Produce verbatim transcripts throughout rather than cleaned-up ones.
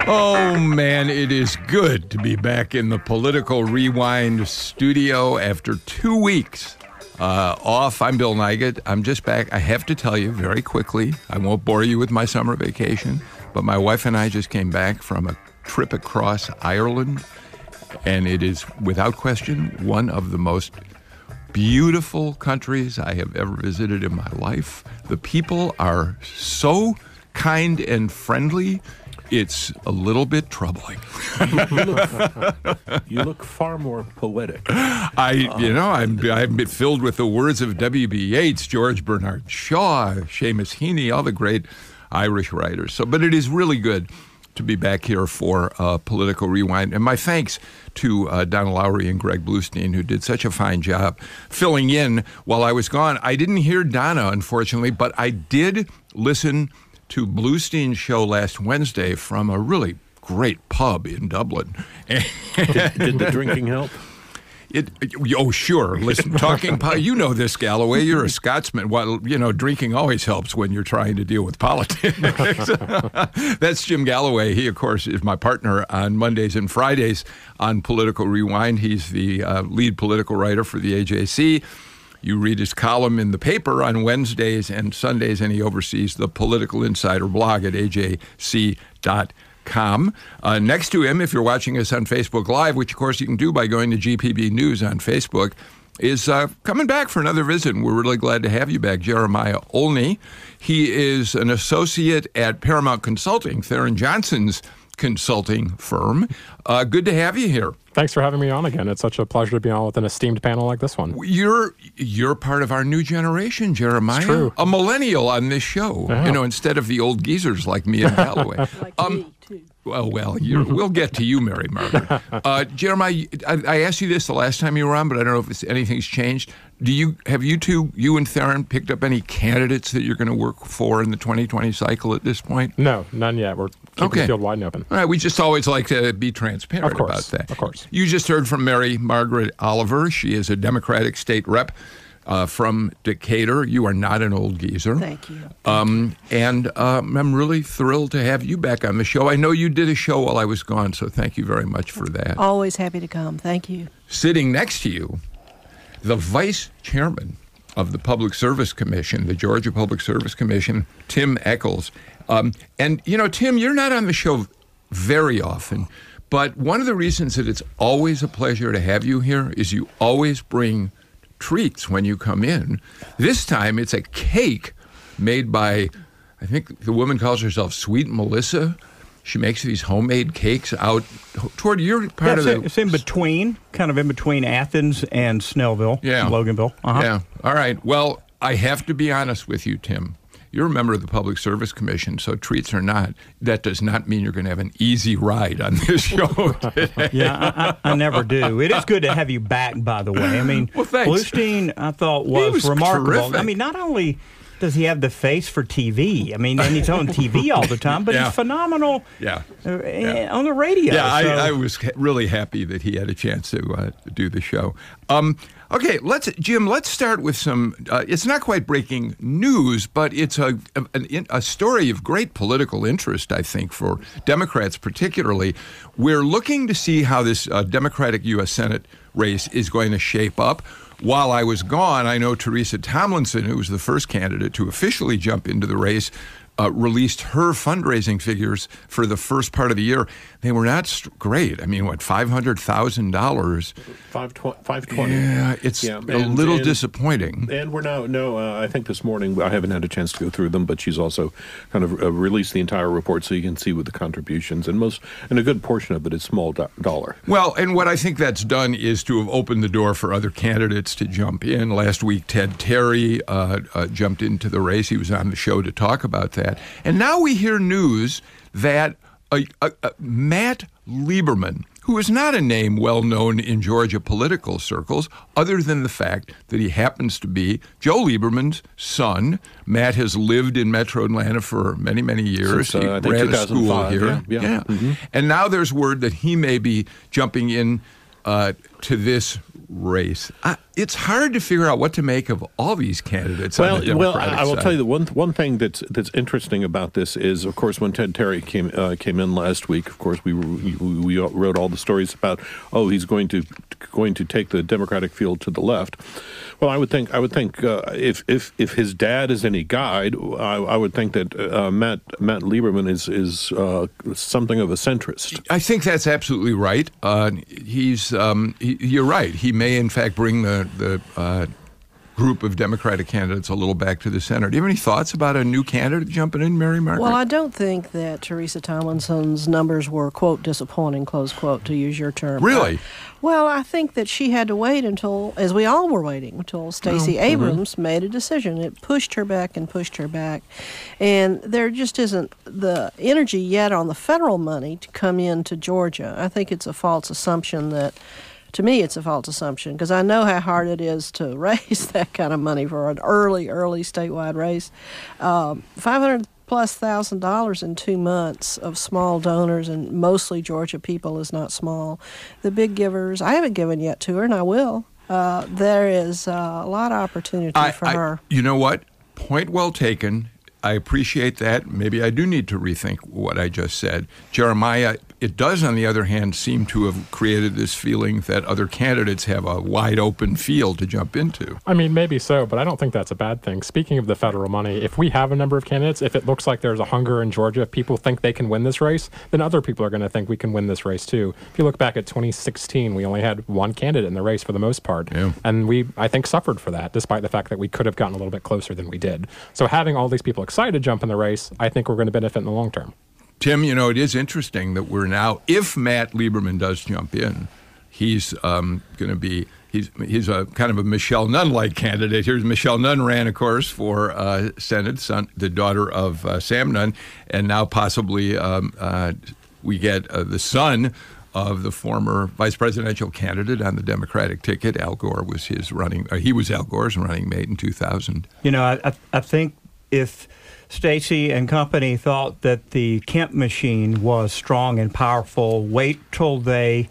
Oh, man, it is good to be back in the Political Rewind studio after two weeks uh, off. I'm Bill Nigut. I'm just back. I have to tell you very quickly, I won't bore you with my summer vacation, but my wife and I just came back from a trip across Ireland, and it is, without question, one of the most beautiful countries I have ever visited in my life. The people are so kind and friendly. It's a little bit troubling. you, look, you look far more poetic. I, you know, I'm I'm filled with the words of W B Yeats, George Bernard Shaw, Seamus Heaney, all the great Irish writers. So, but it is really good to be back here for uh, Political Rewind. And my thanks to uh, Donna Lowry and Greg Bluestein, who did such a fine job filling in while I was gone. I didn't hear Donna, unfortunately, but I did listen to Bluestein's show last Wednesday from a really great pub in Dublin. did, did the drinking help? It, oh, sure. Listen, talking, you know this, Galloway. You're a Scotsman. Well, you know, drinking always helps when you're trying to deal with politics. That's Jim Galloway. He, of course, is my partner on Mondays and Fridays on Political Rewind. He's the uh, lead political writer for the A J C. You read his column in the paper on Wednesdays and Sundays, and he oversees the Political Insider blog at A J C dot com. Uh, next to him, if you're watching us on Facebook Live, which of course you can do by going to G P B News on Facebook, is uh, coming back for another visit. And we're really glad to have you back, Jeremiah Olney. He is an associate at Paramount Consulting, Theron Johnson's consulting firm. Uh, good to have you here. Thanks for having me on again. It's such a pleasure to be on with an esteemed panel like this one. You're you're part of our new generation, Jeremiah. It's true. A millennial on this show, yeah. you know, instead of the old geezers like me and Galloway. Like um, me, too. Well, well, you're, we'll get to you, Mary Margaret. Uh, Jeremiah, I, I asked you this the last time you were on, but I don't know if it's, anything's changed. Do you have you two, you and Theron, picked up any candidates that you're going to work for in the twenty twenty cycle at this point? No, none yet. We're keeping Okay. the field wide open. All right, we just always like to be transparent Of course, about that. of course. You just heard from Mary Margaret Oliver. She is a Democratic state rep uh, from Decatur. You are not an old geezer. Thank you. Um, and um, I'm really thrilled to have you back on the show. I know you did a show while I was gone, so thank you very much for that. Always happy to come. Thank you. Sitting next to you, the vice chairman of the Public Service Commission, the Georgia Public Service Commission, Tim Echols. Um, and, you know, Tim, you're not on the show very often, but one of the reasons that it's always a pleasure to have you here is you always bring treats when you come in. This time it's a cake made by, I think the woman calls herself Sweet Melissa. She makes these homemade cakes out toward your part yeah, of it's, the... in, it's in between, kind of in between Athens and Snellville, Yeah. Loganville. Uh-huh. Yeah. All right. Well, I have to be honest with you, Tim. You're a member of the Public Service Commission, so treats or not, that does not mean you're going to have an easy ride on this show today. Yeah, I, I, I never do. It is good to have you back, by the way. I mean, Well, thanks. Bluestein, I thought, was, was remarkable. terrific. I mean, not only does he have the face for T V, I mean, and he's on T V all the time, but Yeah. he's phenomenal Yeah. uh, Yeah. on the radio. Yeah, I, so. I was ha- really happy that he had a chance to uh, do the show. Um, okay, let's Jim. Let's start with some. Uh, it's not quite breaking news, but it's a, a a story of great political interest, I think, for Democrats particularly. We're looking to see how this uh, Democratic U S Senate race is going to shape up. While I was gone, I know Teresa Tomlinson, who was the first candidate to officially jump into the race, uh, released her fundraising figures for the first part of the year. They were not st- great. I mean, what, five hundred thousand dollars? five twenty. Yeah, it's Yeah, a and- little and- disappointing. And we're now, no, uh, I think this morning, I haven't had a chance to go through them, but she's also kind of uh, released the entire report so you can see with the contributions. And most, and a good portion of it is small do- dollar. Well, and what I think that's done is to have opened the door for other candidates to jump in. Last week, Ted Terry uh, uh, jumped into the race. He was on the show to talk about that. And now we hear news that uh, uh, uh, Matt Lieberman, who is not a name well known in Georgia political circles, other than the fact that he happens to be Joe Lieberman's son. Matt has lived in Metro Atlanta for many, many years. Since, uh, he I think ran a school two thousand five, here. yeah, yeah. Mm-hmm. And now there's word that he may be jumping in uh, to this race. Uh, it's hard to figure out what to make of all these candidates. Well, on the well, Democratic I will side. tell you the one one thing that's that's interesting about this is, of course, when Ted Terry came uh, came in last week, of course, we we, we wrote all the stories about, oh, he's going to going to take the Democratic field to the left. Well, I would think I would think uh, if if if his dad is any guide, I, I would think that uh, Matt Matt Lieberman is is uh, something of a centrist. I think that's absolutely right. Uh, he's um, he, you're right. He may, in fact, bring the the uh, group of Democratic candidates a little back to the center. Do you have any thoughts about a new candidate jumping in, Mary Margaret? Well, I don't think that Teresa Tomlinson's numbers were, quote, disappointing, close quote, to use your term. Really? Uh, well, I think that she had to wait until, as we all were waiting, until Stacey Oh, Abrams mm-hmm. made a decision. It pushed her back and pushed her back. And there just isn't the energy yet on the federal money to come into Georgia. I think it's a false assumption that To me, it's a false assumption because I know how hard it is to raise that kind of money for an early, early statewide race. Um, five hundred plus thousand dollars in two months of small donors and mostly Georgia people is not small. The big givers, I haven't given yet to her, and I will. Uh, there is uh, a lot of opportunity I, for I, her. You know what? Point well taken. I appreciate that. Maybe I do need to rethink what I just said. Jeremiah, it does, on the other hand, seem to have created this feeling that other candidates have a wide open field to jump into. I mean, maybe so, but I don't think that's a bad thing. Speaking of the federal money, if we have a number of candidates, if it looks like there's a hunger in Georgia, if people think they can win this race, then other people are going to think we can win this race too. If you look back at twenty sixteen, we only had one candidate in the race for the most part. Yeah. And we, I think, suffered for that, despite the fact that we could have gotten a little bit closer than we did. So having all these people excited to jump in the race, I think we're going to benefit in the long term. Tim, you know, it is interesting that we're now, if Matt Lieberman does jump in, he's um, going to be, he's he's a kind of a Michelle Nunn-like candidate. Here's Michelle Nunn ran, of course, for uh, Senate, son, the daughter of uh, Sam Nunn, and now possibly um, uh, we get uh, the son of the former vice presidential candidate on the Democratic ticket. Al Gore was his running, uh, he was Al Gore's running mate in two thousand. You know, I, I think if Stacey and company thought that the Kemp machine was strong and powerful, wait till they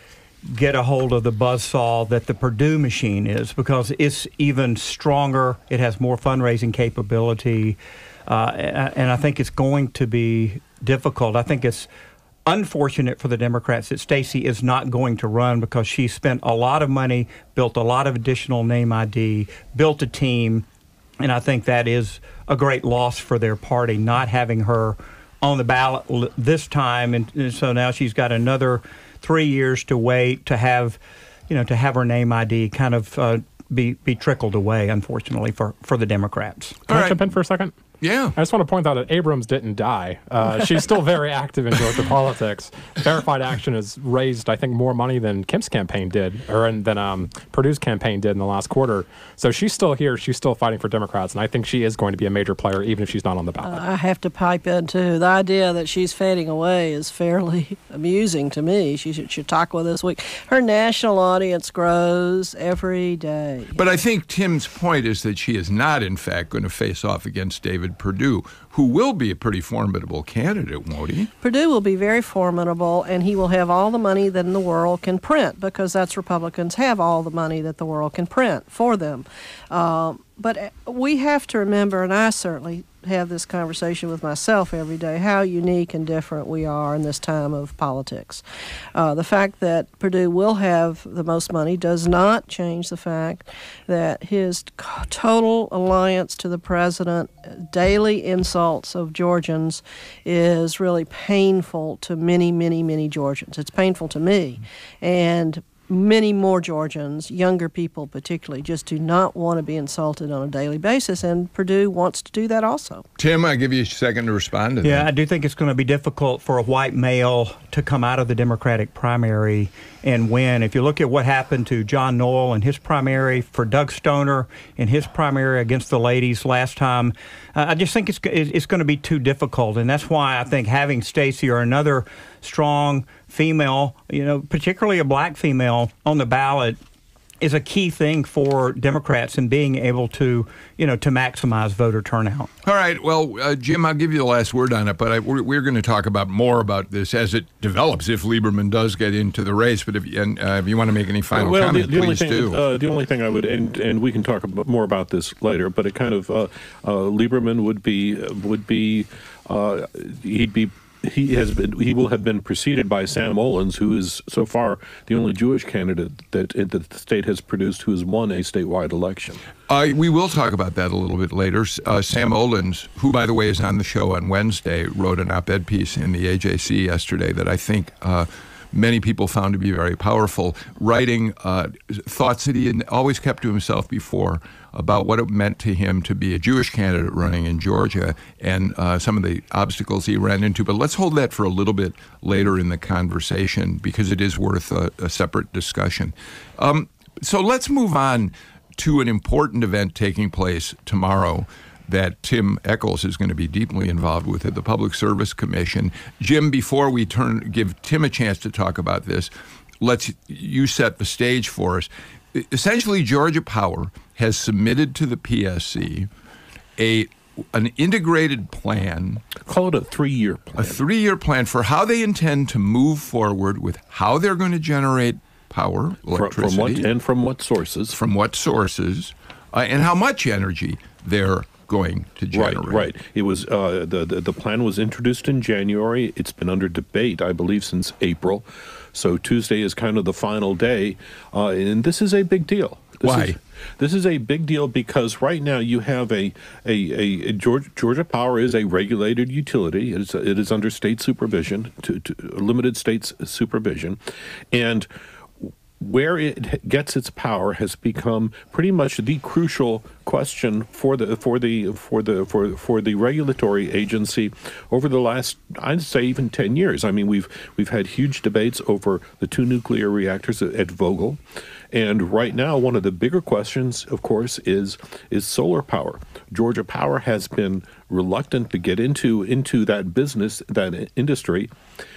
get a hold of the buzzsaw that the Perdue machine is, because it's even stronger. It has more fundraising capability, uh, and I think it's going to be difficult. I think it's unfortunate for the Democrats that Stacey is not going to run because she spent a lot of money, built a lot of additional name I D, built a team, and I think that is a great loss for their party, not having her on the ballot l- this time. And, and so now she's got another three years to wait to have, you know, to have her name I D kind of uh, be, be trickled away, unfortunately, for, for the Democrats. Can All I right. jump in for a second? Yeah. I just want to point out that Abrams didn't die. Uh, she's still very active in Georgia politics. Verified Action has raised, I think, more money than Kemp's campaign did, or than um, Perdue's campaign did in the last quarter. So she's still here. She's still fighting for Democrats, and I think she is going to be a major player, even if she's not on the ballot. Uh, I have to pipe in, too. The idea that she's fading away is fairly amusing to me. She's at Chautauqua this week. Her national audience grows every day. But I think Tim's point is that she is not, in fact, going to face off against David Perdue, who will be a pretty formidable candidate, won't he? Perdue will be very formidable, and he will have all the money that the world can print, because that's Republicans have all the money that the world can print for them. Um, but we have to remember, and I certainly have this conversation with myself every day, how unique and different we are in this time of politics. Uh, the fact that Perdue will have the most money does not change the fact that his total alliance to the president, daily insults of Georgians, is really painful to many, many, many Georgians. It's painful to me. And many more Georgians, younger people particularly, just do not want to be insulted on a daily basis, and Perdue wants to do that also. Tim, I'll give you a second to respond to Yeah, that. I do think it's going to be difficult for a white male to come out of the Democratic primary and win. If you look at what happened to John Noel in his primary, for Doug Stoner in his primary against the ladies last time, uh, I just think it's it's going to be too difficult, and that's why I think having Stacey or another strong female, you know, particularly a black female on the ballot, is a key thing for Democrats in being able to, you know, to maximize voter turnout. All right. Well, uh, Jim, I'll give you the last word on it, but I, we're, we're going to talk about more about this as it develops if Lieberman does get into the race. But if, and, uh, if you want to make any final well, comment, the, the please only thing, do. Uh, the only thing I would, and, and we can talk about, more about this later, but it kind of, uh, uh, Lieberman would be, would be, uh, he'd be, He has been. He will have been preceded by Sam Olens, who is so far the only Jewish candidate that, that the state has produced who has won a statewide election. Uh, we will talk about that a little bit later. Uh, Sam Olens, who, by the way, is on the show on Wednesday, wrote an op-ed piece in the A J C yesterday that I think uh, many people found to be very powerful, writing uh, thoughts that he had always kept to himself before about what it meant to him to be a Jewish candidate running in Georgia and uh, some of the obstacles he ran into. But let's hold that for a little bit later in the conversation because it is worth a, a separate discussion. Um, so let's move on to an important event taking place tomorrow that Tim Echols is going to be deeply involved with at the Public Service Commission. Jim, before we turn give Tim a chance to talk about this, let's you set the stage for us. Essentially, Georgia Power has submitted to the P S C a an integrated plan. Call it a three-year plan. A three-year plan for how they intend to move forward with how they're going to generate power, electricity. From what, and from what sources. From what sources, uh, and how much energy they're going to generate. Right, right. It was uh, the, the the plan was introduced in January. It's been under debate, I believe, since April. So Tuesday is kind of the final day, uh, and this is a big deal. This Why? Is, this is a big deal because right now you have a a, a, a Georgia, Georgia Power is a regulated utility. It is it is under state supervision, to, to limited state supervision, and where it gets its power has become pretty much the crucial question for the for the for the for for the regulatory agency over the last, I'd say, even ten years. I mean, we've we've had huge debates over the two nuclear reactors at, at Vogtle, and right now one of the bigger questions, of course, is is solar power. Georgia Power has been reluctant to get into into that business, that industry.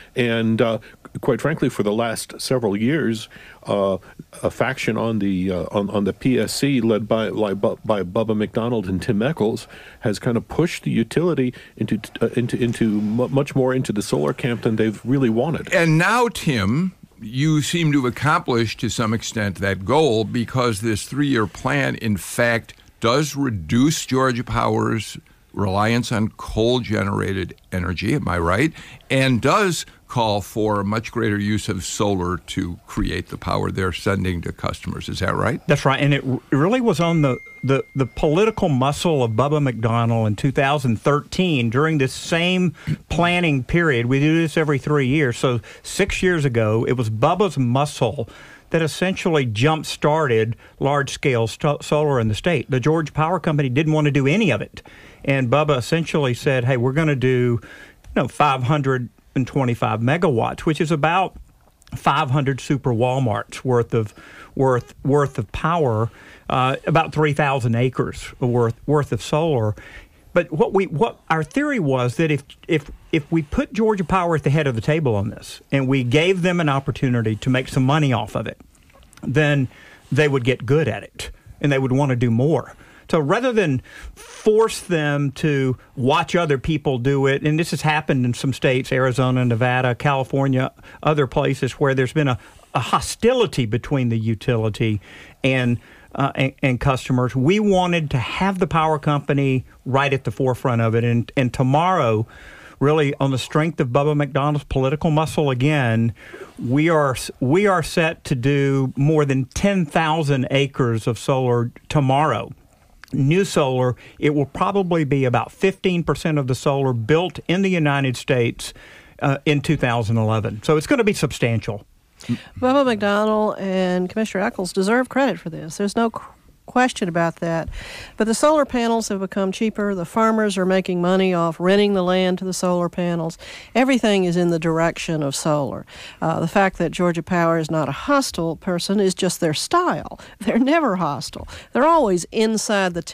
And uh, quite frankly, for the last several years, uh, a faction on the uh, on, on the P S C, led by like, by Bubba McDonald and Tim Echols, has kind of pushed the utility into uh, into into much more into the solar camp than they've really wanted. And now, Tim, you seem to have accomplished to some extent that goal because this three-year plan, in fact, does reduce Georgia Power's reliance on coal-generated energy, am I right? And does call for a much greater use of solar to create the power they're sending to customers. Is that right? That's right. And it r- really was on the, the, the political muscle of Bubba McDonald in two thousand thirteen during this same planning period. We do this every three years. So six years ago, it was Bubba's muscle that essentially jump-started large-scale st- solar in the state. The Georgia Power Company didn't want to do any of it. And Bubba essentially said, hey, we're going to do, you know, five hundred twenty-five megawatts, which is about five hundred super Walmarts worth of worth worth of power, uh, about three thousand acres worth worth of solar. But what we what our theory was that if if if we put Georgia Power at the head of the table on this and we gave them an opportunity to make some money off of it, then they would get good at it and they would want to do more. So rather than force them to watch other people do it, and this has happened in some states, Arizona, Nevada, California, other places where there's been a, a hostility between the utility and, uh, and and customers, we wanted to have the power company right at the forefront of it. And, and tomorrow, really on the strength of Bubba McDonald's political muscle again, we are we are set to do more than ten thousand acres of solar tomorrow. New solar, it will probably be about fifteen percent of the solar built in the United States uh, in two thousand eleven. So it's going to be substantial. Bubba McDonald and Commissioner Echols deserve credit for this. There's no cr- question about that. But the solar panels have become cheaper. The farmers are making money off renting the land to the solar panels. Everything is in the direction of solar. Uh, the fact that Georgia Power is not a hostile person is just their style. They're never hostile. They're always inside the tent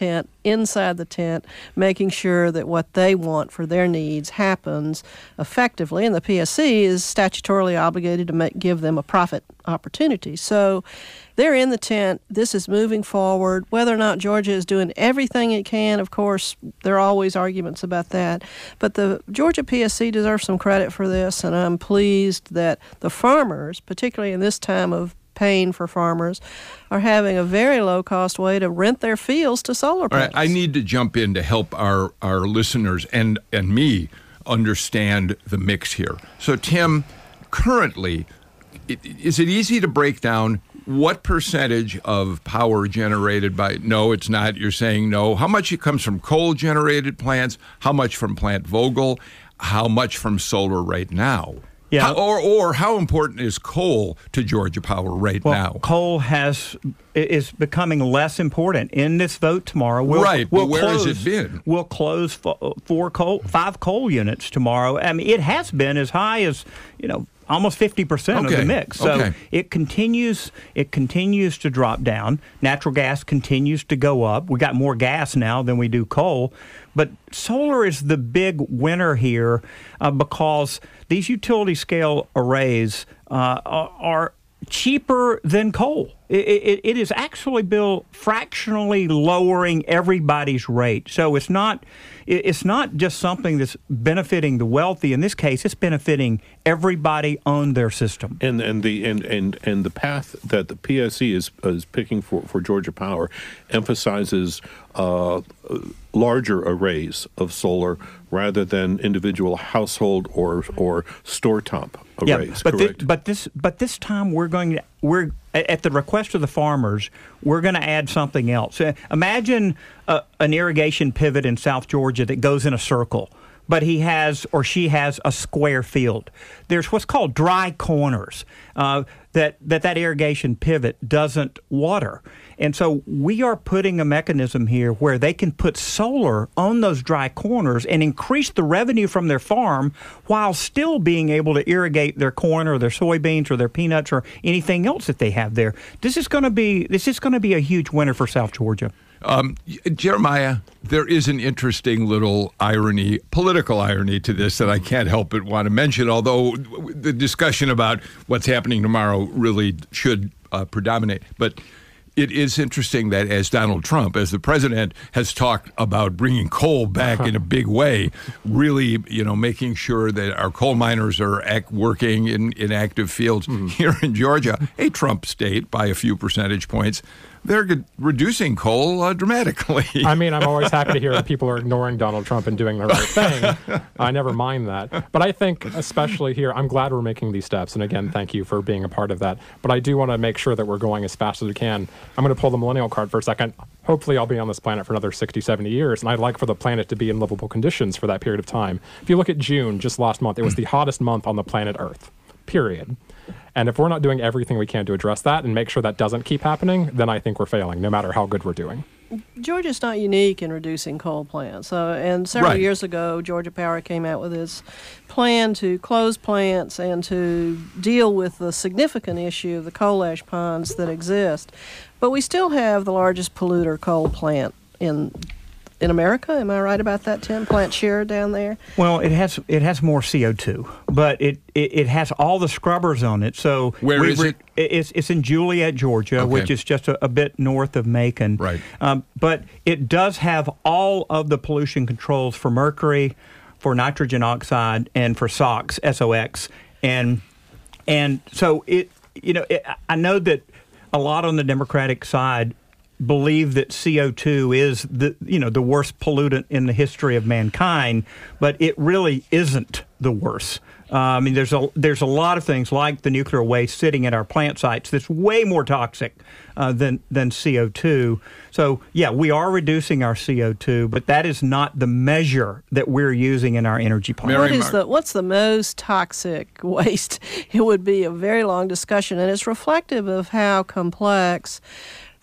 inside the tent, making sure that what they want for their needs happens effectively. And the P S C is statutorily obligated to make, give them a profit opportunity. So they're in the tent. This is moving forward. Whether or not Georgia is doing everything it can, of course, there are always arguments about that. But the Georgia P S C deserves some credit for this, and I'm pleased that the farmers, particularly in this time of pain for farmers, are having a very low-cost way to rent their fields to solar panels. All right, I need to jump in to help our, our listeners and, and me understand the mix here. So, Tim, currently, it, is it easy to break down what percentage of power generated by, no, it's not, you're saying no, how much it comes from coal-generated plants, how much from Plant Vogtle, how much from solar right now? Yeah. How, or, or how important is coal to Georgia Power right well, now? Coal has is becoming less important in this vote tomorrow. We'll, right, we'll but where close, has it been? We'll close four coal, five coal units tomorrow. I mean, it has been as high as, you know, almost fifty percent okay. of the mix. So okay. it continues it continues to drop down. Natural gas continues to go up. We got more gas now than we do coal. But solar is the big winner here uh, because these utility scale arrays uh, are, are cheaper than coal. It, it, it is actually, Bill, fractionally lowering everybody's rate. So it's not it's not just something that's benefiting the wealthy. In this case, it's benefiting everybody on their system. And and the and, and, and the path that the P S C is is picking for, for Georgia Power emphasizes uh, larger arrays of solar rather than individual household or or store top arrays. Yeah, but correct? This, but this but this time we're going to we're at the request of the farmers, we're going to add something else. Uh, imagine uh, an irrigation pivot in South Georgia that goes in a circle, but he has or she has a square field. There's what's called dry corners uh, that, that that irrigation pivot doesn't water. And so we are putting a mechanism here where they can put solar on those dry corners and increase the revenue from their farm while still being able to irrigate their corn or their soybeans or their peanuts or anything else that they have there. This is going to be this is going to be a huge winner for South Georgia. Um, Jeremiah, there is an interesting little irony, political irony to this that I can't help but want to mention, although the discussion about what's happening tomorrow really should uh, predominate. But it is interesting that as Donald Trump, as the president, has talked about bringing coal back in a big way, really, you know, making sure that our coal miners are act, working in, in active fields mm-hmm. here in Georgia, a Trump state by a few percentage points, they're reducing coal uh, dramatically. I mean, I'm always happy to hear that people are ignoring Donald Trump and doing the right thing. I never mind that. But I think, especially here, I'm glad we're making these steps. And again, thank you for being a part of that. But I do want to make sure that we're going as fast as we can. I'm going to pull the millennial card for a second. Hopefully, I'll be on this planet for another sixty, seventy years. And I'd like for the planet to be in livable conditions for that period of time. If you look at June, just last month, it was the hottest month on the planet Earth, period. And if we're not doing everything we can to address that and make sure that doesn't keep happening, then I think we're failing, no matter how good we're doing. Georgia's not unique in reducing coal plants. Uh, and several right. years ago, Georgia Power came out with its plan to close plants and to deal with the significant issue of the coal ash ponds that exist. But we still have the largest polluter coal plant in in America. Am I right about that, Tim? Plant Shear down there? Well, it has it has more C O two, but it, it, it has all the scrubbers on it. So where we, is it? It's it's in Juliet, Georgia, okay. which is just a, a bit north of Macon. Right. Um, but it does have all of the pollution controls for mercury, for nitrogen oxide, and for SOx, S O X, and and so it you know it, I know that a lot on the Democratic side believe that C O two is the you know the worst pollutant in the history of mankind, but it really isn't the worst. Uh, I mean, there's a there's a lot of things like the nuclear waste sitting at our plant sites that's way more toxic uh, than than C O two. So yeah, we are reducing our C O two, but that is not the measure that we're using in our energy plan. What is the what's the most toxic waste? It would be a very long discussion, and it's reflective of how complex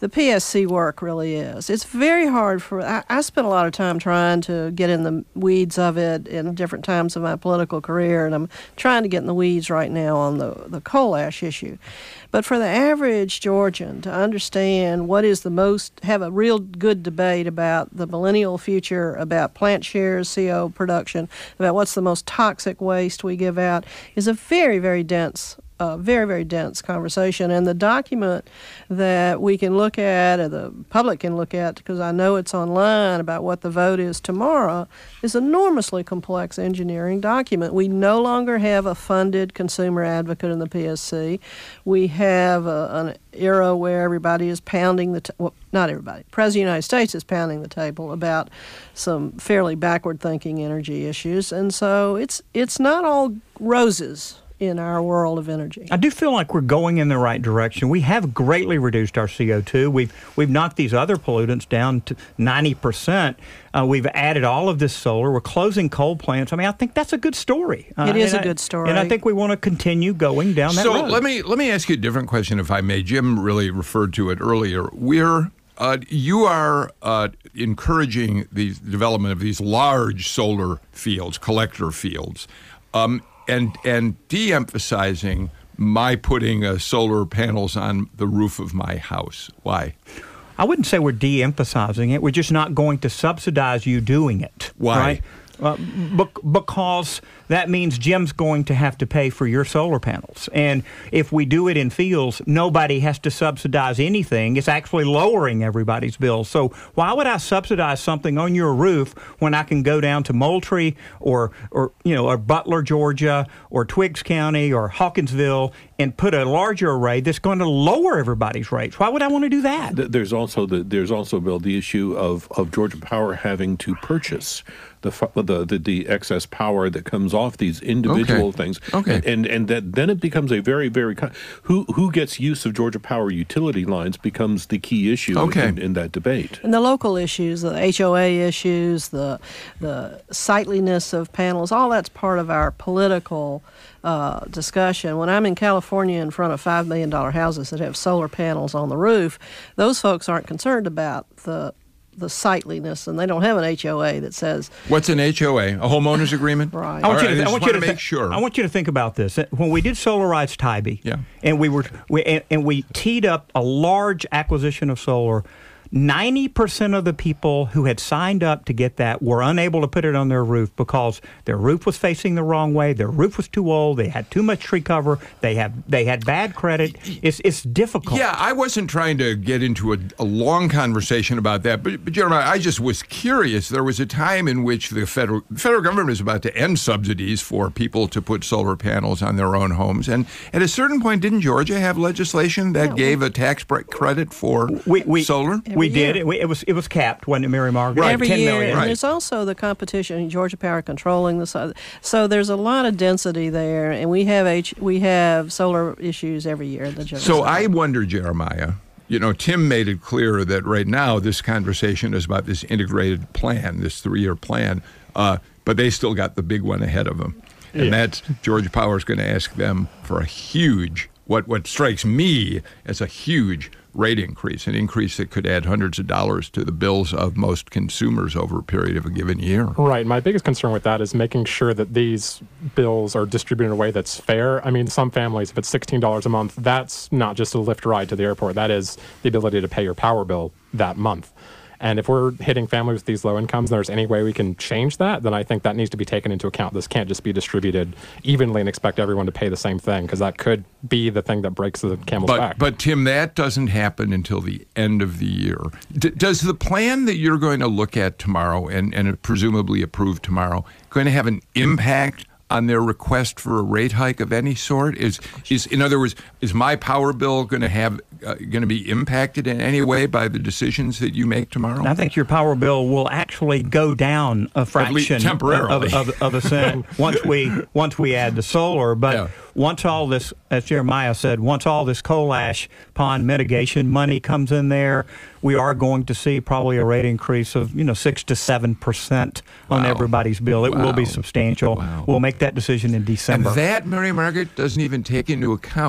the P S C work really is. It's very hard for, I, I spent a lot of time trying to get in the weeds of it in different times of my political career, and I'm trying to get in the weeds right now on the, the coal ash issue. But for the average Georgian to understand what is the most, have a real good debate about the millennial future, about plant shares, C O production, about what's the most toxic waste we give out, is a very, very dense Uh, very, very dense conversation. And the document that we can look at, or the public can look at, because I know it's online about what the vote is tomorrow, is an enormously complex engineering document. We no longer have a funded consumer advocate in the P S C. We have a, an era where everybody is pounding the, t- well, not everybody, President of the United States is pounding the table about some fairly backward-thinking energy issues. And so it's it's not all roses in our world of energy. I do feel like we're going in the right direction. We have greatly reduced our C O two. We've we've knocked these other pollutants down to ninety percent. Uh, we've added all of this solar. We're closing coal plants. I mean, I think that's a good story. Uh, it is a I, good story. And I think we want to continue going down that so road. So let me let me ask you a different question, if I may. Jim really referred to it earlier. We're Uh, you are uh, encouraging the development of these large solar fields, collector fields, um, and and de-emphasizing my putting uh, solar panels on the roof of my house. Why? I wouldn't say we're de-emphasizing it. We're just not going to subsidize you doing it. Why? Right? Uh, bec- because that means Jim's going to have to pay for your solar panels. And if we do it in fields, nobody has to subsidize anything. It's actually lowering everybody's bills. So why would I subsidize something on your roof when I can go down to Moultrie or, or you know, or Butler, Georgia, or Twiggs County or Hawkinsville and put a larger array that's going to lower everybody's rates? Why would I want to do that? There's also, the, there's also Bill, the issue of, of Georgia Power having to purchase the the the, the excess power that comes off these individual okay. things. Okay. And and that then it becomes a very, very who who gets use of Georgia Power utility lines becomes the key issue okay. in, in that debate. And the local issues, the H O A issues, the the sightliness of panels, all that's part of our political uh, discussion. When I'm in California in front of five million dollars houses that have solar panels on the roof, those folks aren't concerned about the the sightliness, and they don't have an H O A that says... What's an H O A? A homeowner's agreement? Right. I want All you to, right, I I want just you to want to th- make sure. I want you to think about this. When we did Solarize Tybee, yeah. and we were we and, and we teed up a large acquisition of solar, ninety percent of the people who had signed up to get that were unable to put it on their roof because their roof was facing the wrong way, their roof was too old, they had too much tree cover, they have they had bad credit. It's it's difficult. Yeah, I wasn't trying to get into a, a long conversation about that, but, but Jeremiah, I just was curious. There was a time in which the federal federal government was about to end subsidies for people to put solar panels on their own homes, and at a certain point, didn't Georgia have legislation that yeah, gave a tax break credit for we, we, solar? We Every did. year. It, we, it was it was capped, wasn't it, Mary Margaret? Every ten year, million. and Right. there's also the competition. Georgia Power controlling the so, so there's a lot of density there, and we have H, we have solar issues every year in the Georgia. So I wonder, Jeremiah, you know, Tim made it clear that right now this conversation is about this integrated plan, this three-year plan, uh, but they still got the big one ahead of them. And Yeah. that's Georgia Power is going to ask them for a huge, what, what strikes me as a huge rate increase, an increase that could add hundreds of dollars to the bills of most consumers over a period of a given year. Right. My biggest concern with that is making sure that these bills are distributed in a way that's fair. I mean, some families, if it's sixteen dollars a month, that's not just a Lyft ride to the airport. That is the ability to pay your power bill that month. And if we're hitting families with these low incomes and there's any way we can change that, then I think that needs to be taken into account. This can't just be distributed evenly and expect everyone to pay the same thing, because that could be the thing that breaks the camel's But, back. but Tim, that doesn't happen until the end of the year. D- does the plan that you're going to look at tomorrow and, and presumably approve tomorrow going to have an impact on their request for a rate hike of any sort? Is, is in other words, is my power bill going to have uh, going to be impacted in any way by the decisions that you make tomorrow? I think your power bill will actually go down a fraction temporarily. of, of, of a cent once we once we add the solar. But Yeah. once all this, as Jeremiah said, once all this coal ash pond mitigation money comes in there, we are going to see probably a rate increase of you know six to seven percent on Wow. everybody's bill. It will be Wow. substantial. Wow. We'll make that decision in And December. that, Mary Margaret, doesn't even take into account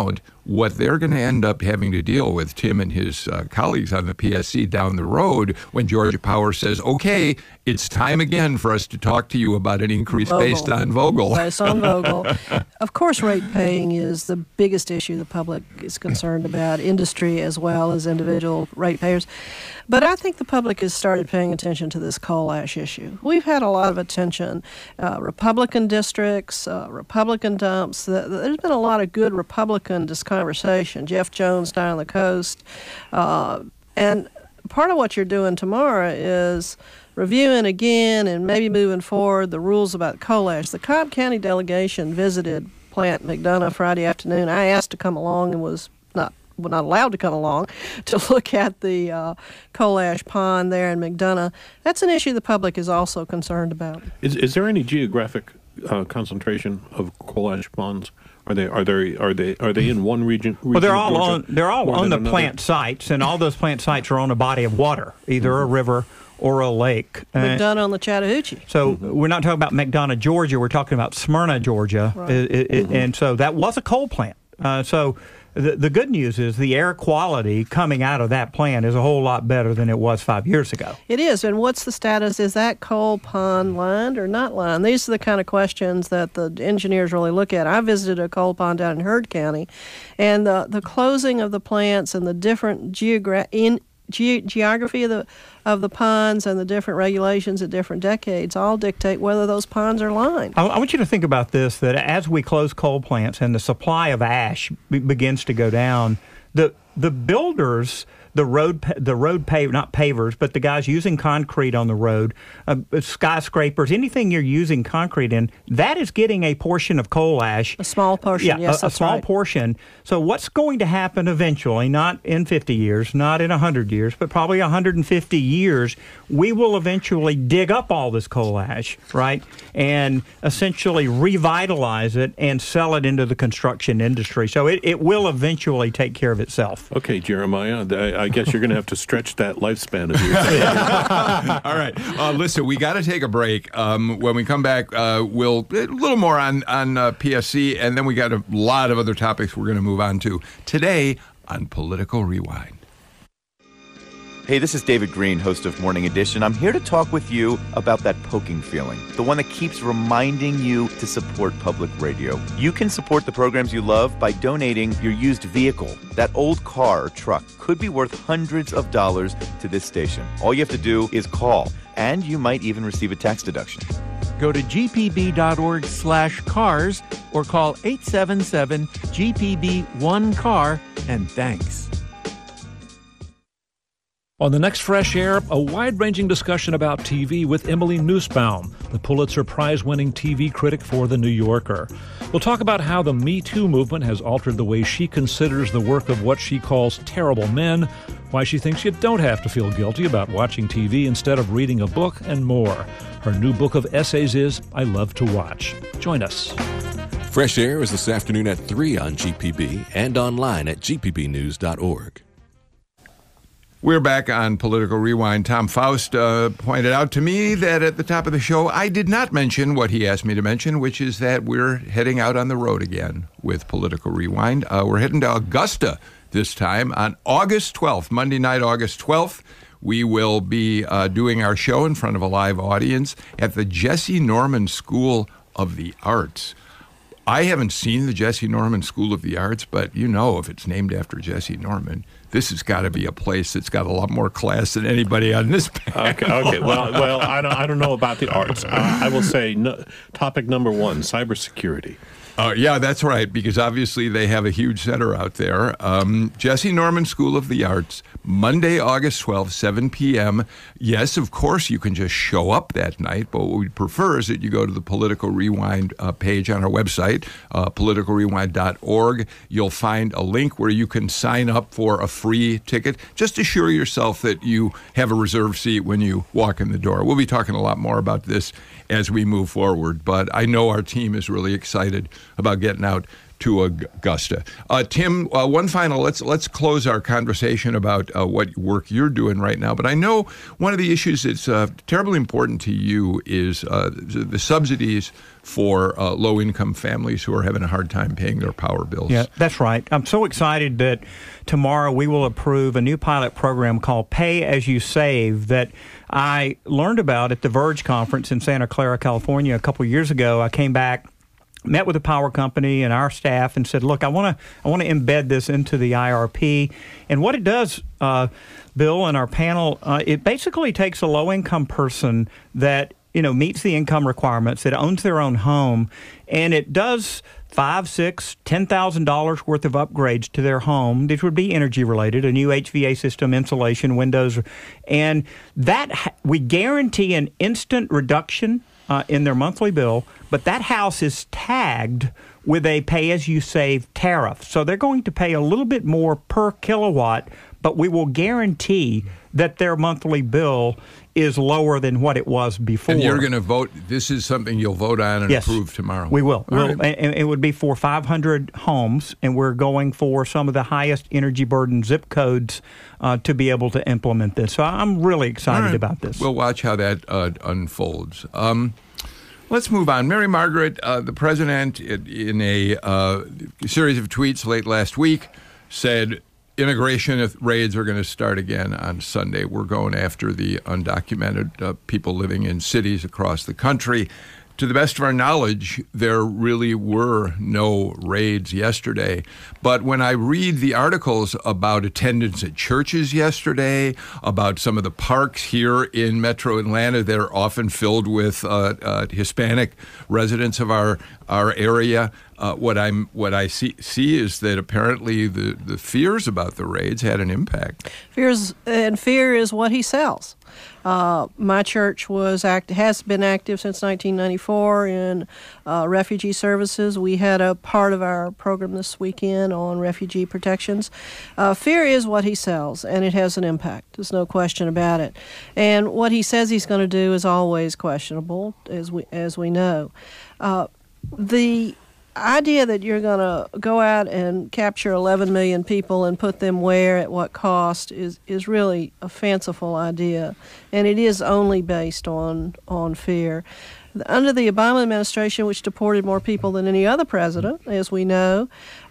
what they're going to end up having to deal with, Tim and his uh, colleagues on the P S C down the road, when Georgia Power says, okay, it's time again for us to talk to you about an increase Vogtle. based on Vogtle. Based on Vogtle. Of course, rate paying is the biggest issue the public is concerned about, industry as well as individual ratepayers. But I think the public has started paying attention to this coal ash issue. We've had a lot of attention. Uh, Republican districts, uh, Republican dumps. The, the, there's been a lot of good Republican conversation. Jeff Jones down on the coast. Uh, and part of what you're doing tomorrow is reviewing again and maybe moving forward the rules about coal ash. The Cobb County delegation visited Plant McDonough Friday afternoon. I asked to come along and was not We're not allowed to come along to look at the uh, coal ash pond there in McDonough. That's an issue the public is also concerned about. Is is there any geographic uh, concentration of coal ash ponds? Are they are they are they are they in one region? region Well, they're all Georgia on they're all more on the than another? plant sites, and all those plant sites are on a body of water, either Mm-hmm. a river or a lake. Uh, McDonough on the Chattahoochee. So we're not talking about McDonough, Georgia. We're talking about Smyrna, Georgia, Right. It- it- it- and so that was a coal plant. Uh, so the, the good news is the air quality coming out of that plant is a whole lot better than it was five years ago. It is. And what's the status? Is that coal pond lined or not lined? These are the kind of questions that the engineers really look at. I visited a coal pond down in Heard County, and the, the closing of the plants and the different geogra- in Ge- geography of the of the ponds and the different regulations at different decades all dictate whether those ponds are lined. I, I want you to think about this, that as we close coal plants and the supply of ash be- begins to go down, the the builders, the road pa- the road pave not pavers, but the guys using concrete on the road, uh, skyscrapers, anything you're using concrete in, that is getting a portion of coal ash. A small portion, Yeah, yes, a, a that's small right. portion. So what's going to happen eventually, not in fifty years, not in one hundred years, but probably one hundred fifty years, we will eventually dig up all this coal ash, right, and essentially revitalize it and sell it into the construction industry. So it, it will eventually take care of itself. Okay, Jeremiah, I, I guess you're going to have to stretch that lifespan of yours. All right. Uh, listen, we got to take a break. Um, when we come back, uh, we'll a little more on on uh, P S C, and then we got a lot of other topics we're going to move on to today on Political Rewind. Hey, this is David Green, host of Morning Edition. I'm here to talk with you about that poking feeling, the one that keeps reminding you to support public radio. You can support the programs you love by donating your used vehicle. That old car or truck could be worth hundreds of dollars to this station. All you have to do is call, and you might even receive a tax deduction. Go to gpb.org slash cars or call eight seven seven G P B one car, and thanks. On the next Fresh Air, a wide-ranging discussion about T V with Emily Nussbaum, the Pulitzer Prize-winning T V critic for The New Yorker. We'll talk about how the Me Too movement has altered the way she considers the work of what she calls terrible men, why she thinks you don't have to feel guilty about watching T V instead of reading a book, and more. Her new book of essays is I Love to Watch. Join us. Fresh Air is this afternoon at three on G P B and online at g p b news dot org. We're back on Political Rewind. Tom Faust uh, pointed out to me that at the top of the show, I did not mention what he asked me to mention, which is that we're heading out on the road again with Political Rewind. Uh, we're heading to Augusta this time on August twelfth, Monday night, August twelfth. We will be uh, doing our show in front of a live audience at the Jesse Norman School of the Arts. I haven't seen the Jesse Norman School of the Arts, but you know, if it's named after Jesse Norman, this has got to be a place that's got a lot more class than anybody on this panel. Okay, okay. Well, well, I don't, I don't know about the arts. Uh, I will say, no, topic number one: cybersecurity. Uh, yeah, that's right, because obviously they have a huge center out there. Um, Jesse Norman School of the Arts, Monday, August twelfth, seven p.m. Yes, of course, you can just show up that night, but what we prefer is that you go to the Political Rewind uh, page on our website, uh, political rewind dot org. You'll find a link where you can sign up for a free ticket. Just assure yourself that you have a reserved seat when you walk in the door. We'll be talking a lot more about this as we move forward, but I know our team is really excited about getting out to Augusta. Uh, Tim, uh, one final. Let's let's close our conversation about uh, what work you're doing right now. But I know one of the issues that's uh, terribly important to you is uh, the, the subsidies for uh, low-income families who are having a hard time paying their power bills. Yeah, that's right. I'm so excited that tomorrow we will approve a new pilot program called Pay As You Save that I learned about at the Verge conference in Santa Clara, California a couple years ago. I came back, met with the power company and our staff and said, look, I want to I want to embed this into the I R P. And what it does, uh, Bill and our panel, uh, it basically takes a low-income person that you know, meets the income requirements, that owns their own home, and it does five, six, ten thousand dollars worth of upgrades to their home. These would be energy related, a new H V A system, insulation, windows, and that we guarantee an instant reduction uh, in their monthly bill. But that house is tagged with a pay-as-you-save tariff, so they're going to pay a little bit more per kilowatt, but we will guarantee that their monthly bill is lower than what it was before. And you're going to vote, this is something you'll vote on and yes, approve tomorrow. We will. We'll, right. And it would be for five hundred homes, and we're going for some of the highest energy burden zip codes uh, to be able to implement this. So I'm really excited right. about this. We'll watch how that uh, unfolds. Um, let's move on. Mary Margaret, uh, the president, in a uh, series of tweets late last week, said immigration raids are going to start again on Sunday. We're going after the undocumented uh, people living in cities across the country. To the best of our knowledge, there really were no raids yesterday. But when I read the articles about attendance at churches yesterday, about some of the parks here in Metro Atlanta, they're often filled with uh, uh, Hispanic residents of our our area. Uh, what I'm what I see see is that apparently the, the fears about the raids had an impact. Fears and fear is what he sells. Uh, my church was act has been active since nineteen ninety-four in uh, refugee services. We had a part of our program this weekend on refugee protections. Uh, fear is what he sells, and it has an impact. There's no question about it. And what he says he's going to do is always questionable, as we as we know. Uh, the idea that you're going to go out and capture eleven million people and put them where, at what cost, is, is really a fanciful idea, and it is only based on, on fear. Under the Obama administration, which deported more people than any other president, as we know,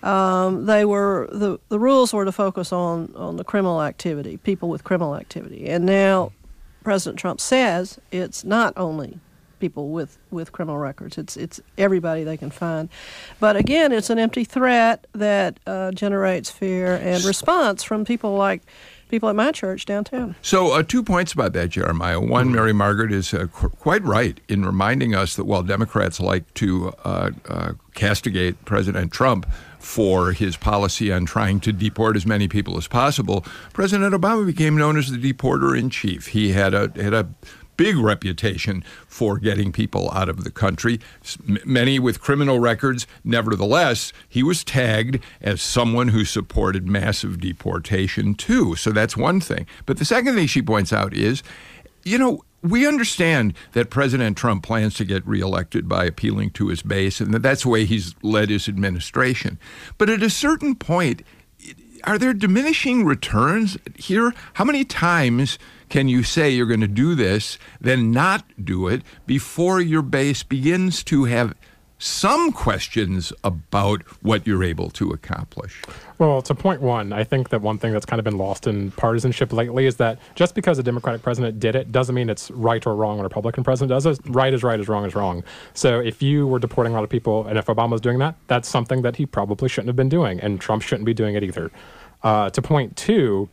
um, they were the, the rules were to focus on, on the criminal activity, people with criminal activity. And now President Trump says it's not only people with, with criminal records. It's it's everybody they can find. But again, it's an empty threat that uh, generates fear and response from people like people at my church downtown. So uh, two points about that, Jeremiah. One, Mary Margaret is uh, qu- quite right in reminding us that while Democrats like to uh, uh, castigate President Trump for his policy on trying to deport as many people as possible, President Obama became known as the deporter-in-chief. He had a had a big reputation for getting people out of the country, M- many with criminal records. Nevertheless, he was tagged as someone who supported massive deportation, too. So that's one thing. But the second thing she points out is, you know, we understand that President Trump plans to get reelected by appealing to his base, and that that's the way he's led his administration. But at a certain point, are there diminishing returns here? How many times can you say you're going to do this, then not do it, before your base begins to have some questions about what you're able to accomplish? Well, to point one, I think that one thing that's kind of been lost in partisanship lately is that just because a Democratic president did it doesn't mean it's right or wrong when a Republican president does it. Right is right, is wrong is wrong. So if you were deporting a lot of people, and if Obama was doing that, that's something that he probably shouldn't have been doing, and Trump shouldn't be doing it either. Uh, to point two,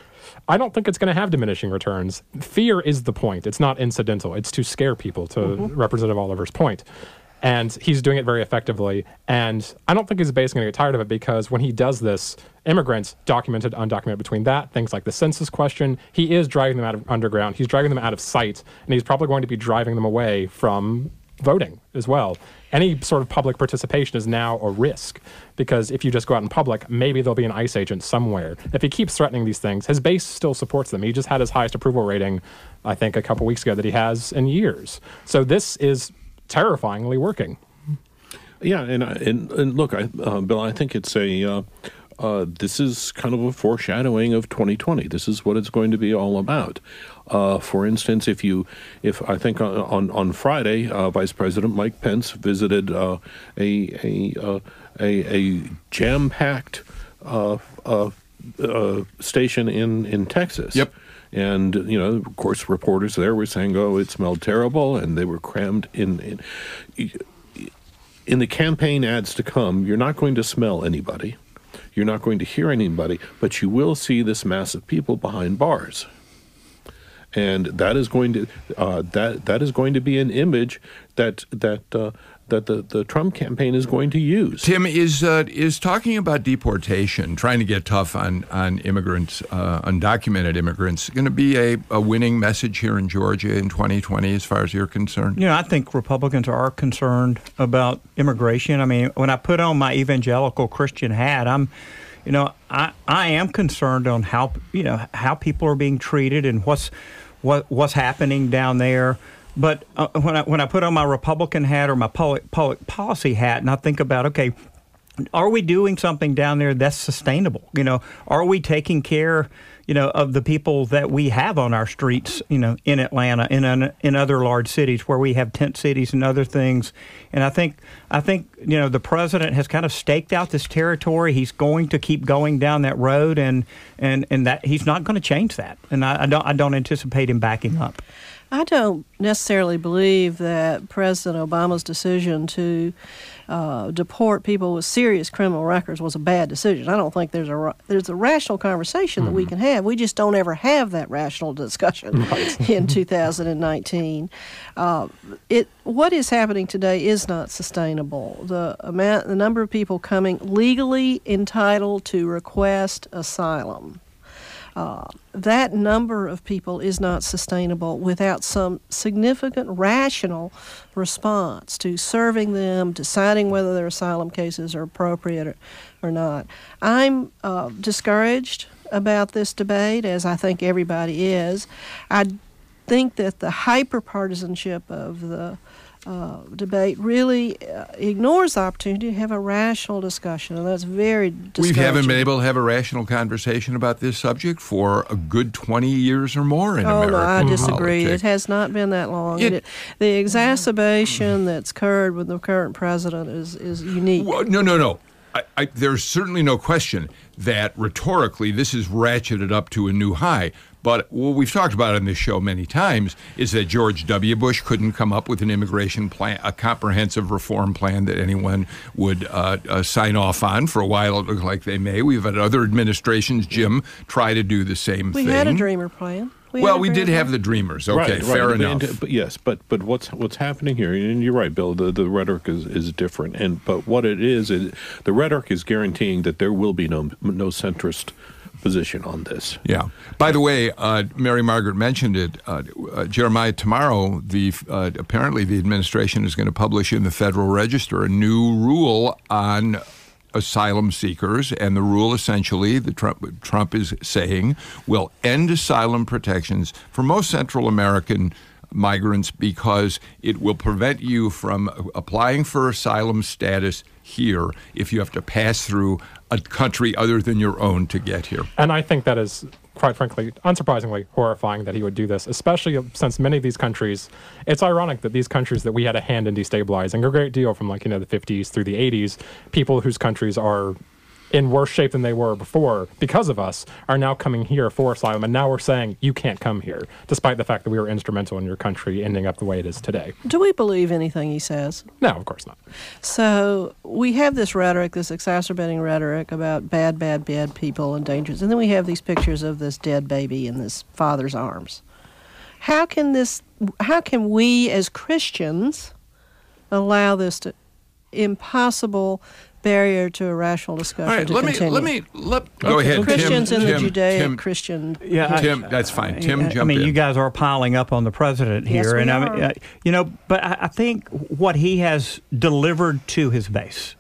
I don't think it's going to have diminishing returns. Fear is the point. It's not incidental. It's to scare people, to mm-hmm. Representative Oliver's point. And he's doing it very effectively. And I don't think his base is going to get tired of it, because when he does this, immigrants, documented, undocumented, between that, things like the census question, he is driving them out of underground. He's driving them out of sight, and he's probably going to be driving them away from voting as well. Any sort of public participation is now a risk, because if you just go out in public, maybe there'll be an ICE agent somewhere. If he keeps threatening these things, his base still supports them. He just had his highest approval rating, I think, a couple weeks ago that he has in years. So this is terrifyingly working. Yeah, and I- and, and look, I, uh, Bill, I think it's a uh, uh, this is kind of a foreshadowing of twenty twenty. This is what it's going to be all about. Uh, for instance, if you, if I think on on, on Friday, uh, Vice President Mike Pence visited uh, a a, uh, a a jam-packed uh, uh, uh, station in in Texas. Yep. And, you know, of course, reporters there were saying, oh, it smelled terrible, and they were crammed in. in In the campaign ads to come, you're not going to smell anybody. You're not going to hear anybody, but you will see this mass of people behind bars. And that is going to uh, that that is going to be an image that that uh, that the, the Trump campaign is going to use. Tim, is uh, is talking about deportation, trying to get tough on on immigrants, uh, undocumented immigrants, going to be a, a winning message here in Georgia in twenty twenty, as far as you're concerned? You know, I think Republicans are concerned about immigration. I mean, when I put on my evangelical Christian hat, I'm, you know, I, I am concerned on how, you know, how people are being treated and what's what what's happening down there. But uh, when I when I put on my Republican hat or my public, public policy hat, and I think about, okay, are we doing something down there that's sustainable? You know, are we taking care, you know, of the people that we have on our streets, you know, in Atlanta, in in other large cities where we have tent cities and other things? And I think I think you know the president has kind of staked out this territory. He's going to keep going down that road, and and, and that he's not going to change that. And I, I don't I don't anticipate him backing up. I don't necessarily believe that President Obama's decision to uh, deport people with serious criminal records was a bad decision. I don't think there's a there's a rational conversation mm-hmm. that we can have. We just don't ever have that rational discussion right. in two thousand nineteen. Uh, it what is happening today is not sustainable. The amount, the number of people coming legally entitled to request asylum. Uh, that number of people is not sustainable without some significant rational response to serving them, deciding whether their asylum cases are appropriate or, or not. I'm uh, discouraged about this debate, as I think everybody is. I think that the hyper-partisanship of the Uh, debate really uh, ignores the opportunity to have a rational discussion, and that's very discouraging. We haven't been able to have a rational conversation about this subject for a good twenty years or more in oh, American no, I disagree. politics. It has not been that long. It, it, the exacerbation that's occurred with the current president is, is unique. Well, no, no, no. I, I, there's certainly no question that rhetorically this is ratcheted up to a new high. But what we've talked about on this show many times is that George W. Bush couldn't come up with an immigration plan, a comprehensive reform plan that anyone would uh, uh, sign off on. For a while, it looked like they may. We've had other administrations, Jim, try to do the same we thing. We had a dreamer plan. We well, we did have the dreamers. Okay, right, fair right. enough. But, but yes, but but what's what's happening here? And you're right, Bill. The, the rhetoric is, is different. And but what it is, is the rhetoric is guaranteeing that there will be no no centrist position on this. Yeah. By the way, uh, Mary Margaret mentioned it. Uh, uh, Jeremiah, tomorrow, the uh, apparently the administration is going to publish in the Federal Register a new rule on asylum seekers, and the rule essentially, the Trump, Trump is saying, will end asylum protections for most Central American migrants because it will prevent you from applying for asylum status here if you have to pass through a country other than your own to get here. And I think that is, quite frankly, unsurprisingly horrifying that he would do this, especially since many of these countries, it's ironic that these countries that we had a hand in destabilizing a great deal from, like, you know, the fifties through the eighties, people whose countries are in worse shape than they were before because of us are now coming here for asylum, and now we're saying you can't come here, despite the fact that we were instrumental in your country ending up the way it is today. Do we believe anything he says? No, of course not. So we have this rhetoric, this exacerbating rhetoric about bad, bad, bad people and dangers, and then we have these pictures of this dead baby in this father's arms. How can this? How can we as Christians allow this to impossible barrier to a rational discussion All right, to let continue? Me, let me, let Go okay. ahead, Christians Tim. in Tim, the Judeo-Christian. Christian. Yeah, Tim, that's fine. Tim, I, jump I mean, in. you guys are piling up on the president here, Yes, we and are. I mean, uh, you know, but I, I think what he has delivered to his base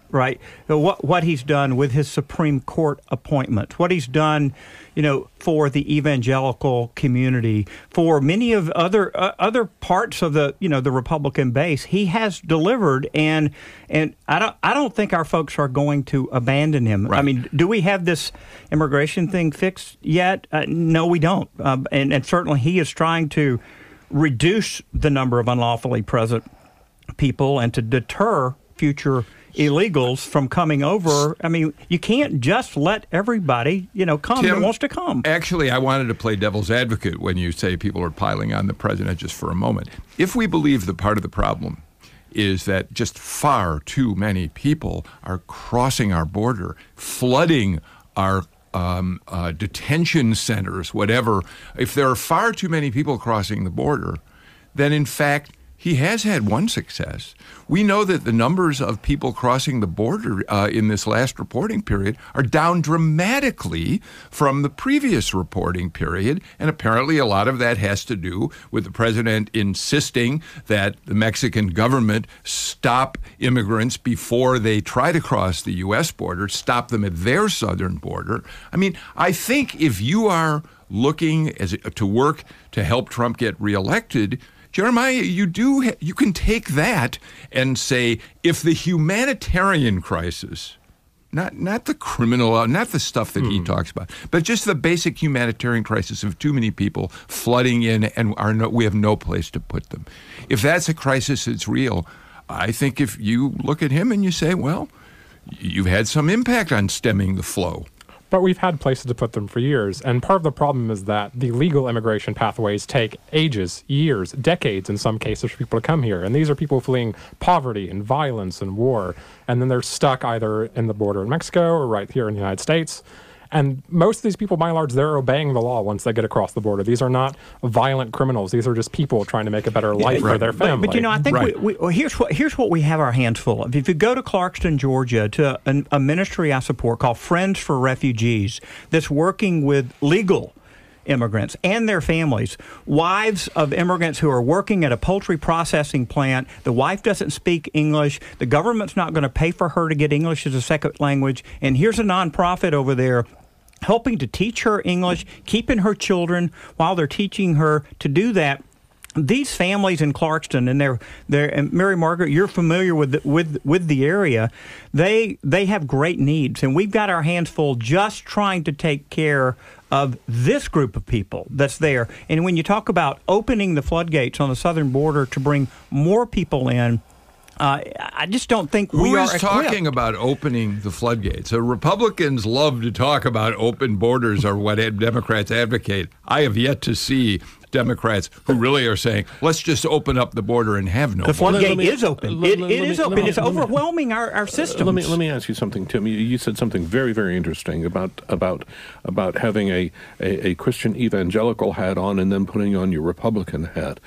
right? What what he's done with his Supreme Court appointments, what he's done, you know, for the evangelical community, for many of other uh, other parts of the you know the Republican base, he has delivered, and and I don't I don't think our folks are going to abandon him. Right. I mean, do we have this immigration thing fixed yet? Uh, no, we don't, uh, and and certainly he is trying to reduce the number of unlawfully present people and to deter future illegals from coming over. I mean, you can't just let everybody, you know, come Tim, that wants to come. Actually, I wanted to play devil's advocate when you say people are piling on the president just for a moment. If we believe that part of the problem is that just far too many people are crossing our border, flooding our um, uh, detention centers, whatever, if there are far too many people crossing the border, then in fact, he has had one success. We know that the numbers of people crossing the border uh, in this last reporting period are down dramatically from the previous reporting period, and apparently a lot of that has to do with the president insisting that the Mexican government stop immigrants before they try to cross the U S border, stop them at their southern border. I mean, I think if you are looking as to work to help Trump get reelected, Jeremiah, you do you can take that and say, if the humanitarian crisis, not not the criminal, not the stuff that he talks about, but just the basic humanitarian crisis of too many people flooding in and are no, we have no place to put them. If that's a crisis that's real, I think if you look at him and you say, well, you've had some impact on stemming the flow. But we've had places to put them for years, and part of the problem is that the legal immigration pathways take ages, years, decades in some cases for people to come here. And these are people fleeing poverty and violence and war, and then they're stuck either in the border in Mexico or right here in the United States. And most of these people, by and large, they're obeying the law once they get across the border. These are not violent criminals. These are just people trying to make a better life yeah, for their family. But, but you know, I think right. we, we, well, here's what here's what we have our hands full of. If you go to Clarkston, Georgia, to a, a ministry I support called Friends for Refugees, that's working with legal immigrants and their families, wives of immigrants who are working at a poultry processing plant. The wife doesn't speak English. The government's not going to pay for her to get English as a second language. And here's a nonprofit over there helping to teach her English, keeping her children while they're teaching her to do that. These families in Clarkston, and they're, they're and Mary Margaret, you're familiar with the, with with the area. They they have great needs, and we've got our hands full just trying to take care of this group of people that's there. And when you talk about opening the floodgates on the southern border to bring more people in, Uh, I just don't think we Who are is equipped. talking about opening the floodgates? So Republicans love to talk about open borders or what Democrats advocate. I have yet to see Democrats who really are saying, let's just open up the border and have no The border. floodgate Let me- is open. let- It, let- it let is me- open. let me- It's let me- overwhelming our, our systems. Let me let me ask you something, Tim. You, you said something very very interesting about about about having a, a, a Christian evangelical hat on and then putting on your Republican hat,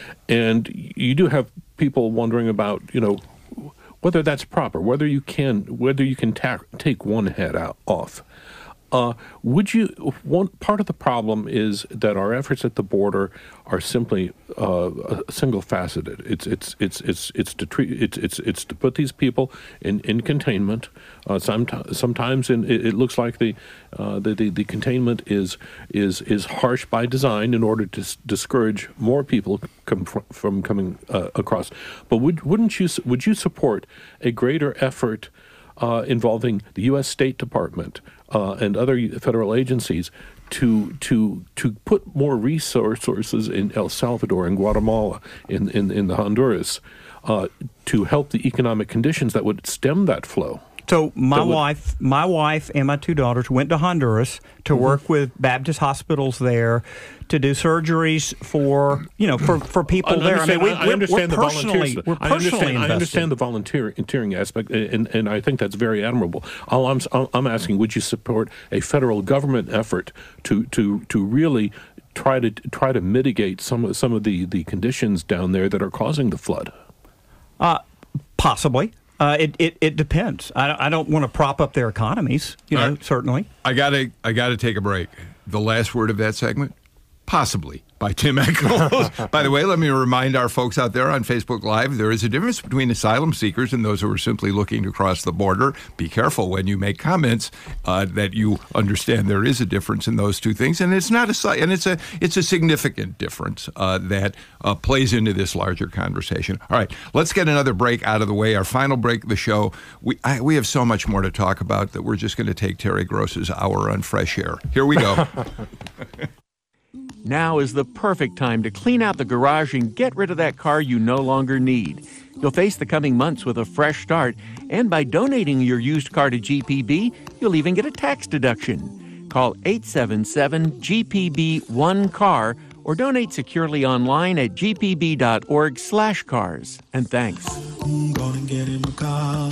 and you do have people wondering about you know whether that's proper, whether you can whether you can ta- take one hat out off. Uh, would you? One part of the problem is that our efforts at the border are simply uh, single-faceted. It's it's it's it's it's to treat it's it's it's to put these people in in containment. Uh, sometimes sometimes in, it, it looks like the, uh, the the the containment is is is harsh by design in order to s- discourage more people come fr- from coming uh, across. But would wouldn't you s- would you support a greater effort uh, involving the U S State Department Uh, and other federal agencies to to to put more resources in El Salvador and Guatemala, in in, in the Honduras, uh, to help the economic conditions that would stem that flow? So my That would- wife, my wife and my two daughters went to Honduras to Mm-hmm. work with Baptist hospitals there to do surgeries for you know for, for people there. I mean, we, I we're, understand we're the personally volunteers. we're I personally understand, I invested. understand the volunteering aspect, and, and I think that's very admirable. All I'm I'm asking, would you support a federal government effort to to to really try to try to mitigate some of some of the, the conditions down there that are causing the flood? Uh, possibly. Uh, it, it it depends. I don't, I don't want to prop up their economies. You know, All right. certainly. I gotta I gotta take a break. The last word of that segment? Possibly. by Tim Echols. By the way, let me remind our folks out there on Facebook Live, there is a difference between asylum seekers and those who are simply looking to cross the border. Be careful when you make comments uh, that you understand there is a difference in those two things, and it's not a and it's a it's a significant difference uh, that uh, plays into this larger conversation. All right, let's get another break out of the way. Our final break of the show. We I, we have so much more to talk about that we're just going to take Terry Gross's hour on fresh air. Here we go. Now is the perfect time to clean out the garage and get rid of that car you no longer need. You'll face the coming months with a fresh start, and by donating your used car to G P B, you'll even get a tax deduction. Call eight seven seven G P B one car or donate securely online at g p b dot org slash cars. And thanks. I'm gonna get in my car.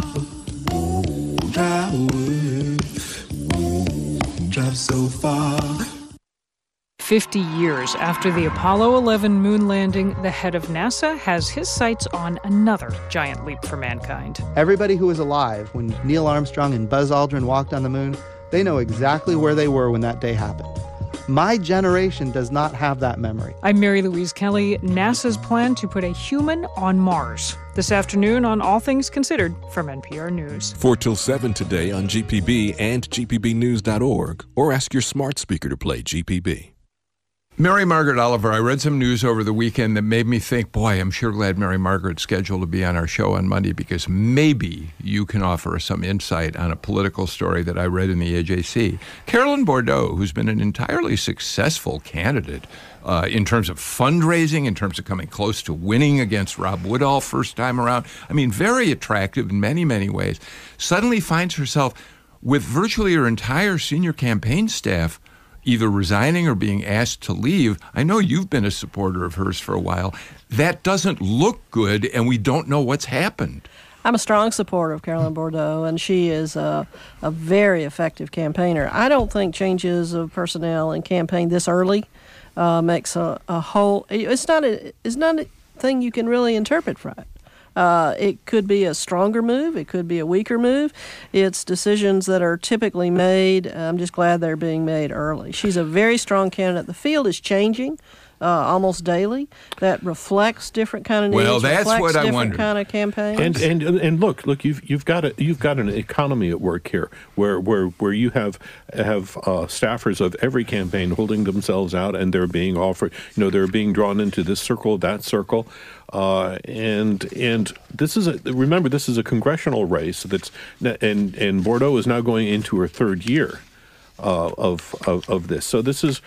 Drive away. Drive so far. fifty years after the Apollo eleven moon landing, the head of NASA has his sights on another giant leap for mankind. Everybody who was alive when Neil Armstrong and Buzz Aldrin walked on the moon, they know exactly where they were when that day happened. My generation does not have that memory. I'm Mary Louise Kelly. NASA's plan to put a human on Mars. This afternoon on All Things Considered from N P R News. four till seven today on G P B and G P B news dot org, or ask your smart speaker to play G P B. Mary Margaret Oliver, I read some news over the weekend that made me think, boy, I'm sure glad Mary Margaret's scheduled to be on our show on Monday, because maybe you can offer us some insight on a political story that I read in the A J C. Carolyn Bourdeaux, who's been an entirely successful candidate uh, in terms of fundraising, in terms of coming close to winning against Rob Woodall first time around. I mean, very attractive in many, many ways. Suddenly finds herself with virtually her entire senior campaign staff either resigning or being asked to leave. I know you've been a supporter of hers for a while. That doesn't look good, and we don't know what's happened. I'm a strong supporter of Carolyn Bourdeaux, and she is a, a very effective campaigner. I don't think changes of personnel and campaign this early uh, makes a, a whole. It's not a. It's not a thing you can really interpret from it. Uh, it could be a stronger move. It could be a weaker move. It's decisions that are typically made. I'm just glad they're being made early. She's a very strong candidate. The field is changing uh, almost daily. That reflects different kind of needs. Well, that's reflects what I different wondered. kind of campaigns. And and and look, look, you've you've got a you've got an economy at work here, where where where you have have uh, staffers of every campaign holding themselves out, and they're being offered. You know, they're being drawn into this circle, that circle. Uh, and and this is a remember this is a congressional race that's and and Bourdeaux is now going into her third year uh, of, of of this. So this is,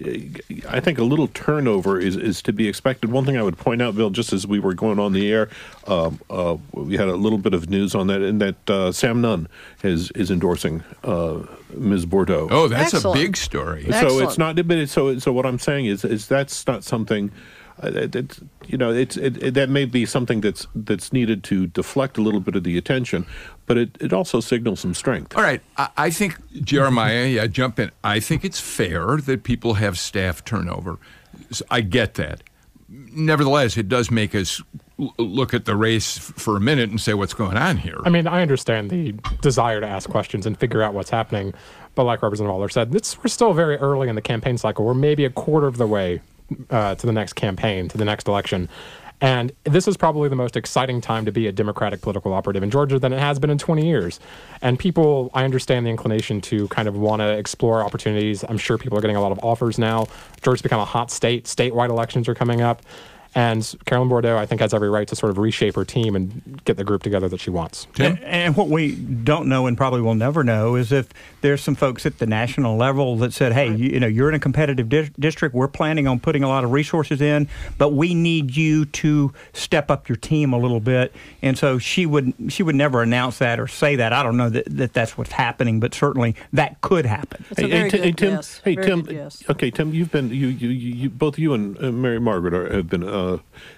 I think, a little turnover is, is to be expected. One thing I would point out, Bill, just as we were going on the air, um, uh, we had a little bit of news on that, and that uh, Sam Nunn is is endorsing uh, Miz Bourdeaux. Oh, that's Excellent. a big story. So Excellent. it's not, but it's, so so what I'm saying is is that's not something. Uh, it, it, you know, it's it, it, that may be something that's that's needed to deflect a little bit of the attention, but it, it also signals some strength. All right. I, I think, Jeremiah, yeah, jump in. I think it's fair that people have staff turnover. So I get that. Nevertheless, it does make us l- look at the race f- for a minute and say, what's going on here? I mean, I understand the desire to ask questions and figure out what's happening, but like Representative Aller said, it's, we're still very early in the campaign cycle. We're maybe a quarter of the way Uh, to the next campaign, to the next election. And this is probably the most exciting time to be a Democratic political operative in Georgia than it has been in twenty years. And people, I understand the inclination to kind of want to explore opportunities. I'm sure people are getting a lot of offers now. Georgia's become a hot state. Statewide elections are coming up. And Carolyn Bourdeaux, I think, has every right to sort of reshape her team and get the group together that she wants. And, and what we don't know and probably will never know is if there's some folks at the national level that said, hey, you, you know, you're in a competitive di- district. We're planning on putting a lot of resources in, but we need you to step up your team a little bit. And so she would she would never announce that or say that. I don't know that, that that's what's happening, but certainly that could happen. It's a very T- good Tim, guess. hey Very Tim, good guess. okay, Tim, you've been you you, you both you and uh, Mary Margaret are, have been. Uh,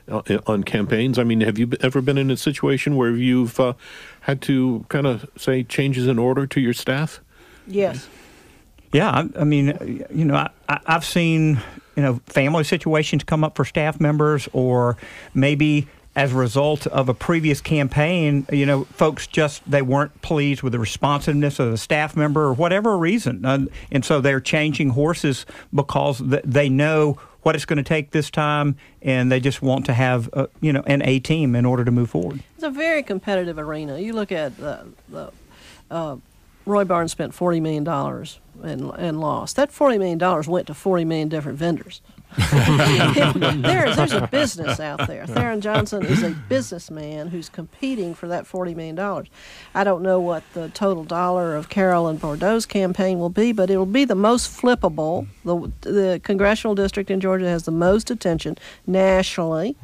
on campaigns. I mean, have you ever been in a situation where you've uh, had to kind of say changes in order to your staff? Yes. Yeah, I, I mean, you know, I, I, I've seen, you know, family situations come up for staff members, or maybe as a result of a previous campaign, you know, folks just, they weren't pleased with the responsiveness of the staff member or whatever reason. And, and so they're changing horses because th- they know what it's going to take this time, and they just want to have uh, you know an A team in order to move forward. It's a very competitive arena. You look at the, the uh, Roy Barnes spent forty million dollars and, and lost. That forty million dollars went to forty million different vendors. there, there's a business out there. Theron Johnson is a businessman who's competing for that forty million dollars. I don't know what the total dollar of Carolyn Bordeaux's campaign will be, but it will be the most flippable. The, the congressional district in Georgia has the most attention nationally.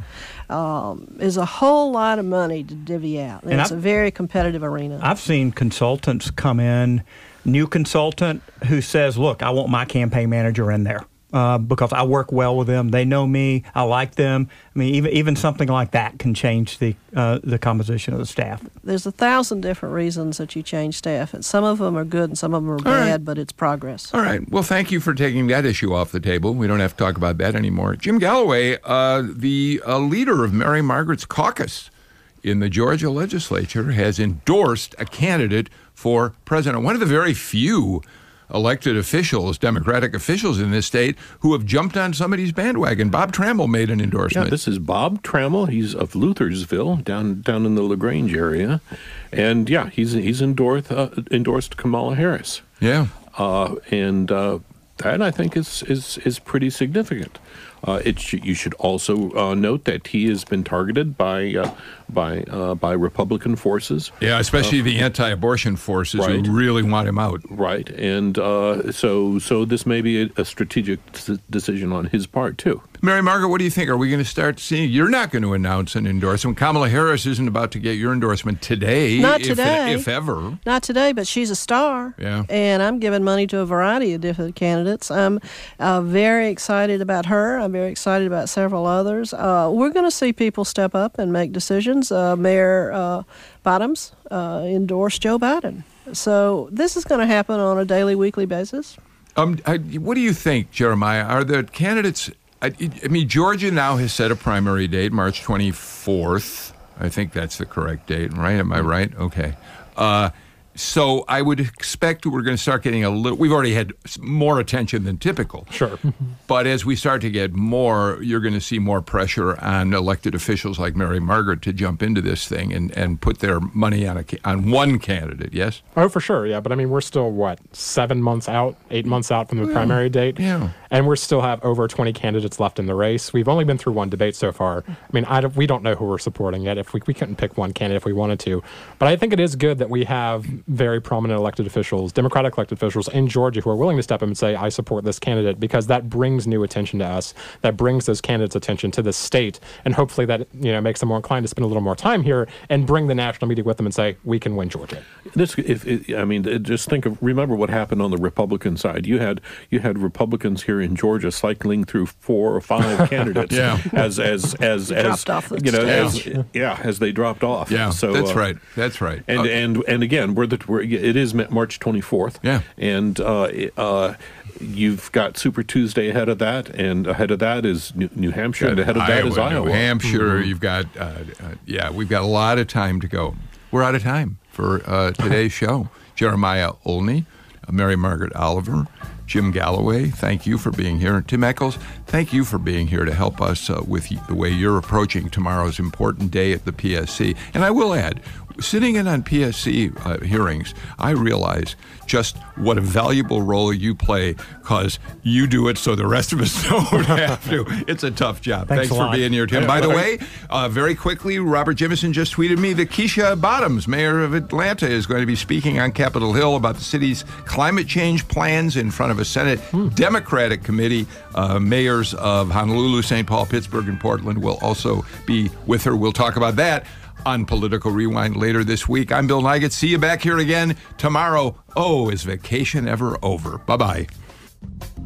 Um, is a whole lot of money to divvy out. And, and it's I've, a very competitive arena. I've seen consultants come in, new consultant who says, look, I want my campaign manager in there. Uh, because I work well with them, they know me, I like them. I mean, even even something like that can change the uh, the composition of the staff. There's a thousand different reasons that you change staff, and some of them are good and some of them are bad, right. But it's progress. All right. Well, thank you for taking that issue off the table. We don't have to talk about that anymore. Jim Galloway, uh, the uh, leader of Mary Margaret's caucus in the Georgia legislature, has endorsed a candidate for president. One of the very few elected officials, Democratic officials in this state, who have jumped on somebody's bandwagon. Bob Trammell made an endorsement. Yeah, this is Bob Trammell. He's of Luthersville, down down in the LaGrange area, and yeah, he's he's endorsed uh, endorsed Kamala Harris. Yeah, uh, and uh, that I think is is is pretty significant. Uh, it sh- you should also uh, note that he has been targeted by uh, by uh, by Republican forces. Yeah, especially uh, the anti-abortion forces right. who really want him out. Right, and uh, so so this may be a, a strategic d- decision on his part too. Mary Margaret, what do you think? Are we going to start seeing? You're not going to announce an endorsement. Kamala Harris isn't about to get your endorsement today. Not today, if, if ever. Not today, but she's a star. Yeah, and I'm giving money to a variety of different candidates. I'm uh, very excited about her. I'm very excited about several others. Uh, we're going to see people step up and make decisions. Uh, Mayor uh, Bottoms uh, endorsed Joe Biden. So this is going to happen on a daily, weekly basis. Um, I, what do you think, Jeremiah? Are the candidates... I, I mean, Georgia now has set a primary date, March twenty-fourth. I think that's the correct date, right? Am I right? Okay. Uh, so I would expect we're going to start getting a little... We've already had more attention than typical. Sure. But as we start to get more, you're going to see more pressure on elected officials like Mary Margaret to jump into this thing and, and put their money on a, on one candidate, yes? Oh, for sure, yeah. But, I mean, we're still, what, seven months out, eight months out from the yeah. primary date? Yeah. And we still have over twenty candidates left in the race. We've only been through one debate so far. I mean, I don't, we don't know who we're supporting yet. If we, we couldn't pick one candidate if we wanted to. But I think it is good that we have very prominent elected officials, Democratic elected officials in Georgia who are willing to step up and say, I support this candidate, because that brings new attention to us. That brings those candidates' attention to the state. And hopefully that, you know, makes them more inclined to spend a little more time here and bring the national media with them and say, we can win Georgia. This, if, if I mean, just think of, remember what happened on the Republican side. You had you had Republicans here in Georgia cycling through four or five candidates yeah. as as as as you know as, yeah as they dropped off. Yeah, so that's uh, right. That's right. And okay. and and again, we're the we're, it is March twenty-fourth. Yeah, and uh, uh, you've got Super Tuesday ahead of that, and ahead of that is New, New Hampshire, and ahead of that Iowa, is Iowa. New Hampshire. Mm-hmm. You've got uh, uh, yeah, we've got a lot of time to go. We're out of time for uh, today's show. Jeremiah Olney, Mary Margaret Oliver, Jim Galloway, thank you for being here. Tim Echols, thank you for being here to help us uh, with the way you're approaching tomorrow's important day at the P S C. And I will add, sitting in on P S C uh, hearings, I realize just what a valuable role you play, because you do it so the rest of us don't have to. It's a tough job. Thanks, Thanks for lot. being here, Tim. Yeah, By the right. way, uh, very quickly, Robert Jimison just tweeted me that Keisha Bottoms, mayor of Atlanta, is going to be speaking on Capitol Hill about the city's climate change plans in front of a Senate hmm. Democratic committee. Uh, mayors of Honolulu, Saint Paul, Pittsburgh, and Portland will also be with her. We'll talk about that on Political Rewind later this week. I'm Bill Nigut. See you back here again tomorrow. Oh, is vacation ever over? Bye-bye.